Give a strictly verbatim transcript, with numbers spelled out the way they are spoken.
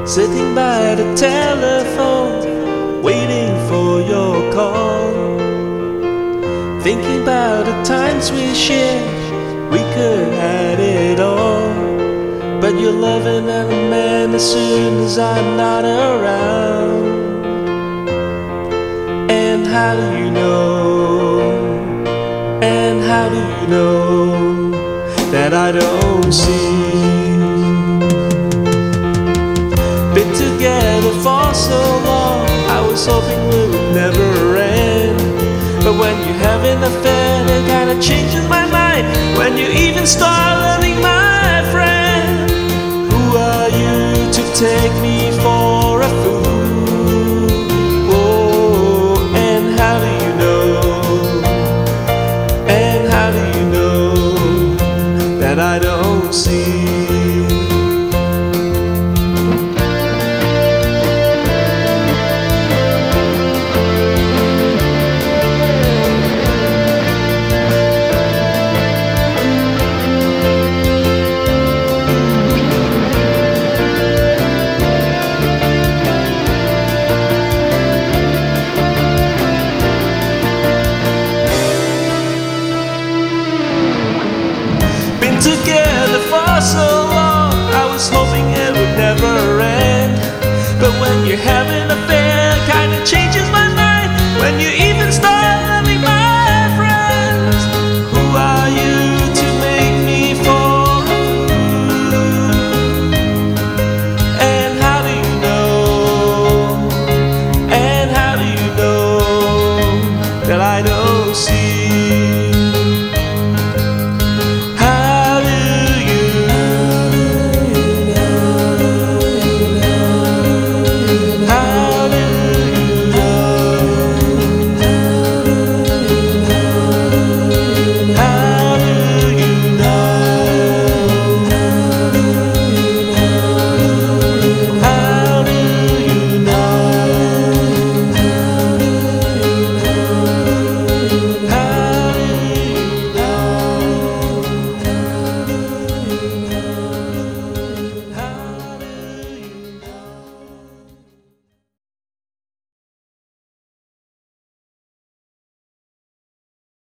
sitting by the telephone, waiting for your call, thinking about the times we shared. We could have it all, but you're loving another man as soon as I'm not around. And how do you know? And how do you know that I don't see? Been together for so long, I was hoping we would never end. But when you have an affair, it kinda changes my mind. When you even start loving my friend, who are you to take me